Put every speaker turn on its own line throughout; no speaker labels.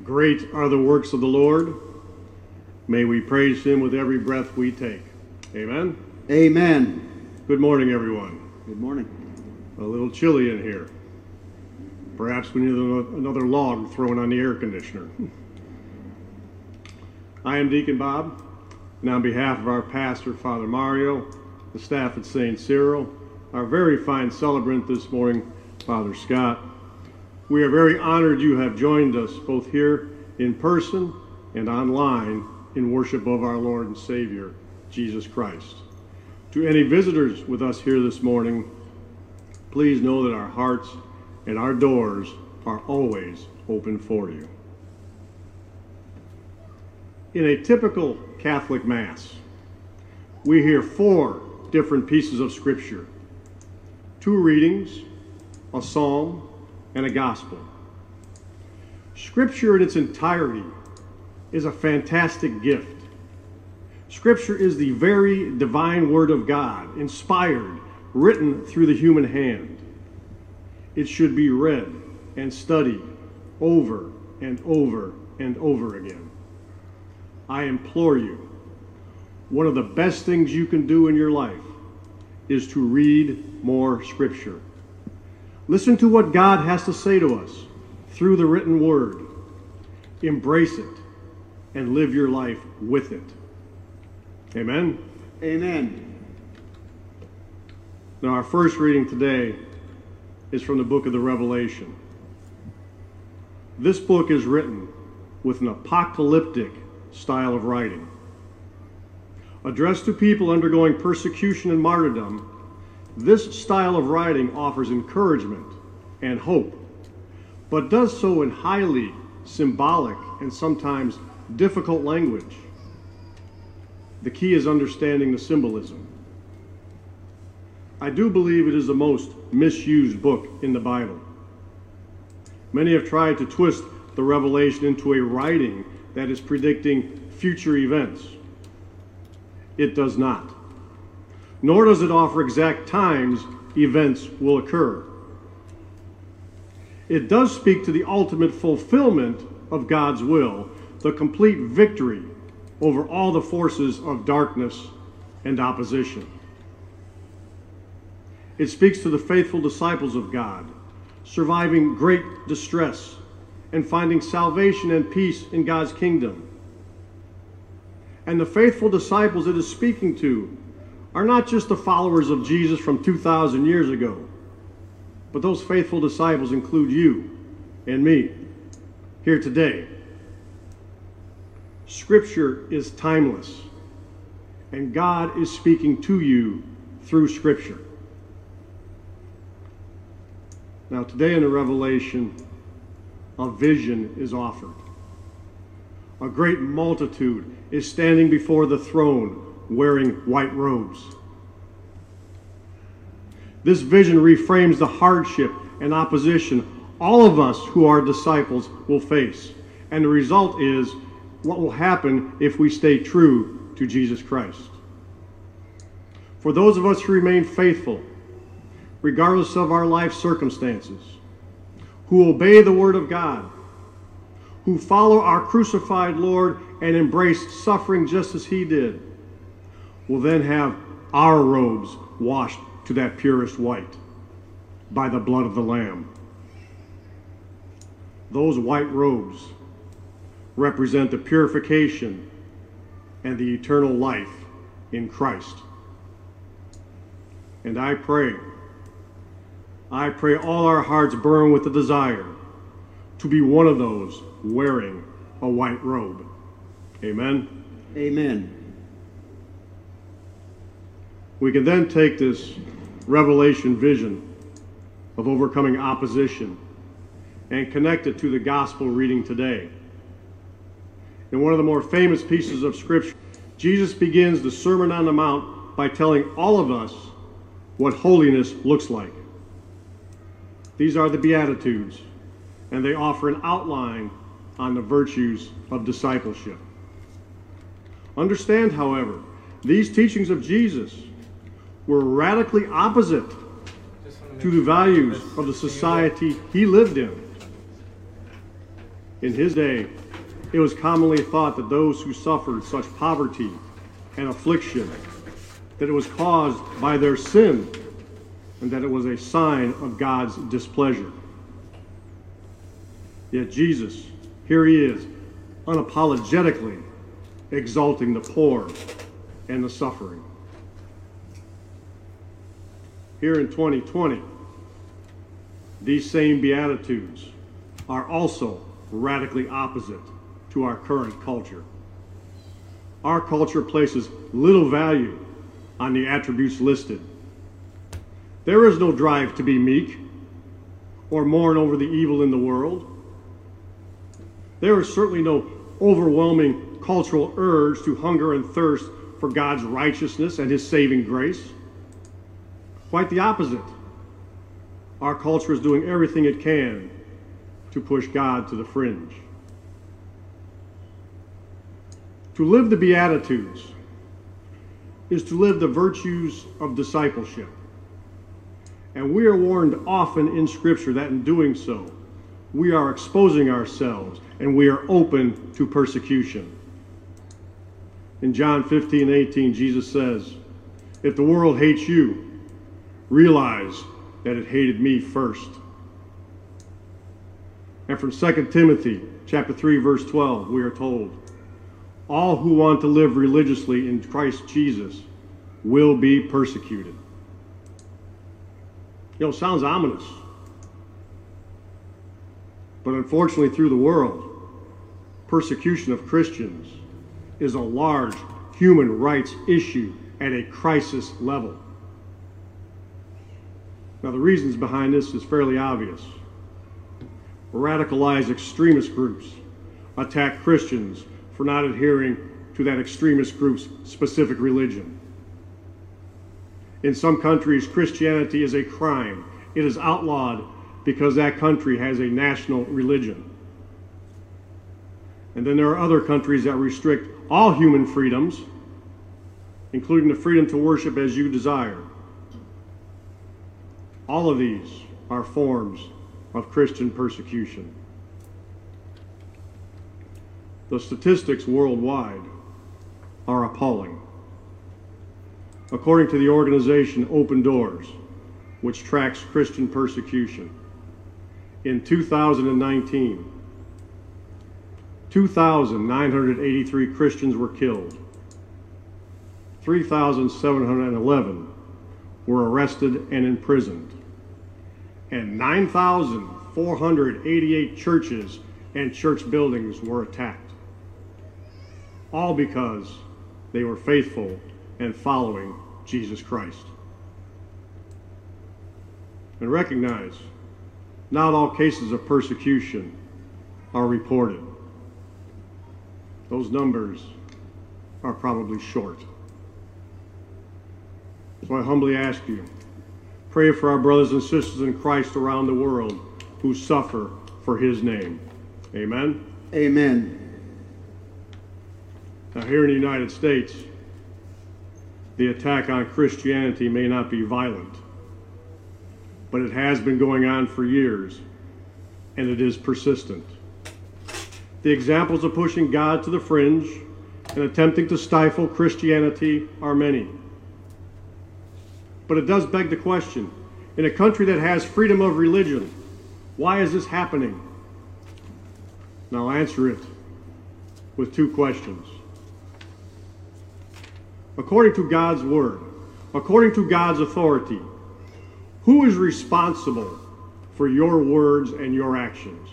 Great are the works of the Lord. May we praise him with every breath we take. Amen?
Amen.
Good morning, everyone.
Good morning.
A little chilly in here. Perhaps we need another log thrown on the air conditioner. I am Deacon Bob, and on behalf of our pastor, Father Mario, the staff at St. Cyril, our very fine celebrant this morning, Father Scott, we are very honored you have joined us both here in person and online in worship of our Lord and Savior, Jesus Christ. To any visitors with us here this morning, please know that our hearts and our doors are always open for you. In a typical Catholic Mass, we hear 4 different pieces of Scripture, 2 readings, a psalm, and a gospel. Scripture in its entirety is a fantastic gift. Scripture is the very divine Word of God, inspired, written through the human hand. It should be read and studied over and over and over again. I implore you, one of the best things you can do in your life is to read more Scripture. Listen to what God has to say to us through the written Word. Embrace it and live your life with it. Amen?
Amen.
Now, our first reading today is from the book of the Revelation. This book is written with an apocalyptic style of writing. Addressed to people undergoing persecution and martyrdom, this style of writing offers encouragement and hope, but does so in highly symbolic and sometimes difficult language. The key is understanding the symbolism. I do believe it is the most misused book in the Bible. Many have tried to twist the Revelation into a writing that is predicting future events. It does not. Nor does it offer exact times events will occur. It does speak to the ultimate fulfillment of God's will, the complete victory over all the forces of darkness and opposition. It speaks to the faithful disciples of God, surviving great distress and finding salvation and peace in God's kingdom. And the faithful disciples it is speaking to are not just the followers of Jesus from 2,000 years ago, but those faithful disciples include you and me here today. Scripture is timeless, and God is speaking to you through Scripture. Now, today in the Revelation, a vision is offered. A great multitude is standing before the throne wearing white robes. This vision reframes the hardship and opposition all of us who are disciples will face. And the result is what will happen if we stay true to Jesus Christ. For those of us who remain faithful, regardless of our life circumstances, who obey the Word of God, who follow our crucified Lord and embrace suffering just as He did, will then have our robes washed to that purest white by the blood of the Lamb. Those white robes represent the purification and the eternal life in Christ. And I pray all our hearts burn with the desire to be one of those wearing a white robe. Amen?
Amen.
We can then take this Revelation vision of overcoming opposition and connect it to the gospel reading today. In one of the more famous pieces of Scripture, Jesus begins the Sermon on the Mount by telling all of us what holiness looks like. These are the Beatitudes, and they offer an outline on the virtues of discipleship. Understand, however, these teachings of Jesus were radically opposite to the values of the society he lived in. In his day, it was commonly thought that those who suffered such poverty and affliction, that it was caused by their sin, and that it was a sign of God's displeasure. Yet Jesus, here he is, unapologetically exalting the poor and the suffering. Here in 2020, these same Beatitudes are also radically opposite to our current culture. Our culture places little value on the attributes listed. There is no drive to be meek or mourn over the evil in the world. There is certainly no overwhelming cultural urge to hunger and thirst for God's righteousness and his saving grace. Quite the opposite. Our culture is doing everything it can to push God to the fringe. To live the Beatitudes is to live the virtues of discipleship. And we are warned often in Scripture that in doing so, we are exposing ourselves and we are open to persecution. In John 15:18, Jesus says, "If the world hates you, realize that it hated me first." And from 2 Timothy chapter 3, verse 12, we are told, "All who want to live religiously in Christ Jesus will be persecuted." Sounds ominous. But unfortunately, through the world, persecution of Christians is a large human rights issue at a crisis level. Now, the reasons behind this is fairly obvious. Radicalized extremist groups attack Christians for not adhering to that extremist group's specific religion. In some countries, Christianity is a crime. It is outlawed because that country has a national religion. And then there are other countries that restrict all human freedoms, including the freedom to worship as you desire. All of these are forms of Christian persecution. The statistics worldwide are appalling. According to the organization Open Doors, which tracks Christian persecution, in 2019, 2,983 Christians were killed. 3,711 were arrested and imprisoned. And 9,488 churches and church buildings were attacked. All because they were faithful and following Jesus Christ. And recognize, not all cases of persecution are reported. Those numbers are probably short. So I humbly ask you, pray for our brothers and sisters in Christ around the world who suffer for his name. Amen?
Amen.
Now, here in the United States, the attack on Christianity may not be violent, but it has been going on for years, and it is persistent. The examples of pushing God to the fringe and attempting to stifle Christianity are many. But it does beg the question, in a country that has freedom of religion, why is this happening? And I'll answer it with two questions. According to God's word, according to God's authority, who is responsible for your words and your actions?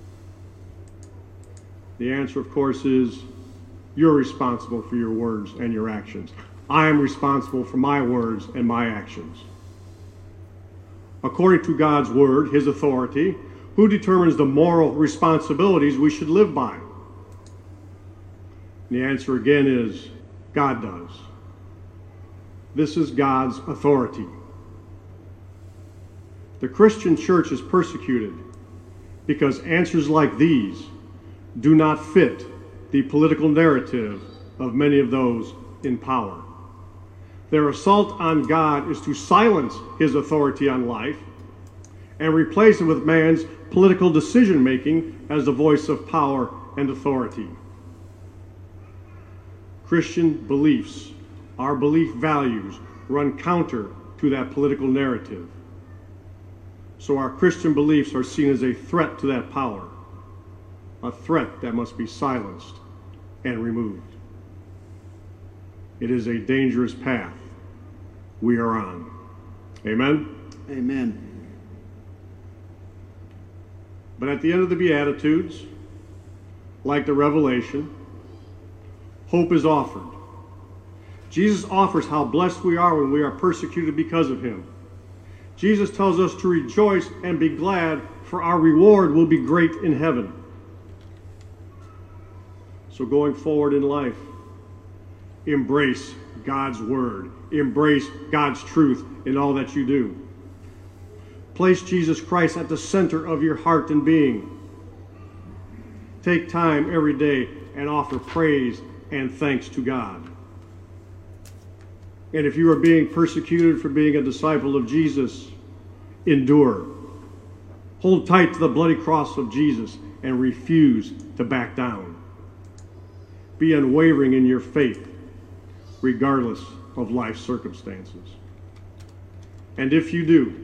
The answer, of course, is you're responsible for your words and your actions. I am responsible for my words and my actions. According to God's word, his authority, who determines the moral responsibilities we should live by? And the answer again is God does. This is God's authority. The Christian church is persecuted because answers like these do not fit the political narrative of many of those in power. Their assault on God is to silence his authority on life and replace it with man's political decision-making as the voice of power and authority. Christian beliefs, our belief values, run counter to that political narrative. So our Christian beliefs are seen as a threat to that power, a threat that must be silenced and removed. It is a dangerous path we are on. Amen?
Amen.
But at the end of the Beatitudes, like the Revelation, hope is offered. Jesus offers how blessed we are when we are persecuted because of him. Jesus tells us to rejoice and be glad, for our reward will be great in heaven. So going forward in life, embrace God's word. Embrace God's truth in all that you do. Place Jesus Christ at the center of your heart and being. Take time every day and offer praise and thanks to God. And if you are being persecuted for being a disciple of Jesus, endure. Hold tight to the bloody cross of Jesus and refuse to back down. Be unwavering in your faith, regardless of life's circumstances. And if you do,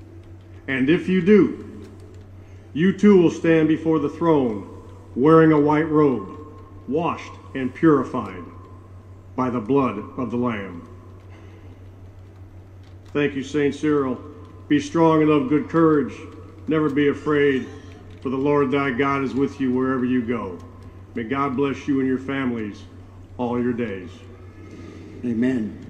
you too will stand before the throne wearing a white robe, washed and purified by the blood of the Lamb. Thank you, St. Cyril. Be strong and of good courage. Never be afraid, for the Lord thy God is with you wherever you go. May God bless you and your families all your days.
Amen.